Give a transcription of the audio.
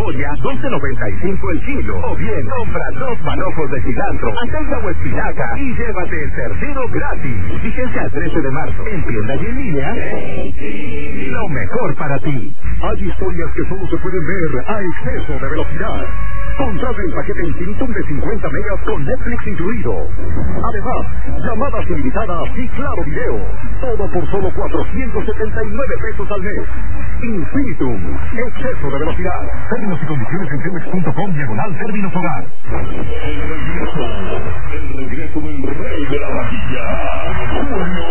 zanahoria, 12.95 el kilo. O bien, compra 2 manojos de cilantro, acelga o espinaca y llévate el tercero gratis. Fíjense al 13 de marzo. En tienda y en línea. Lo mejor para ti. Hay historias que solo se pueden ver a exceso de velocidad. Contrata el paquete Infinitum de 50 megas con Netflix incluido. Además, llamadas ilimitadas y claro video. Todo por solo 479 pesos al mes. Infinitum, exceso de velocidad. Términos y condiciones en telmex.com/términos hogar. El regreso del rey de la vaquilla, Julio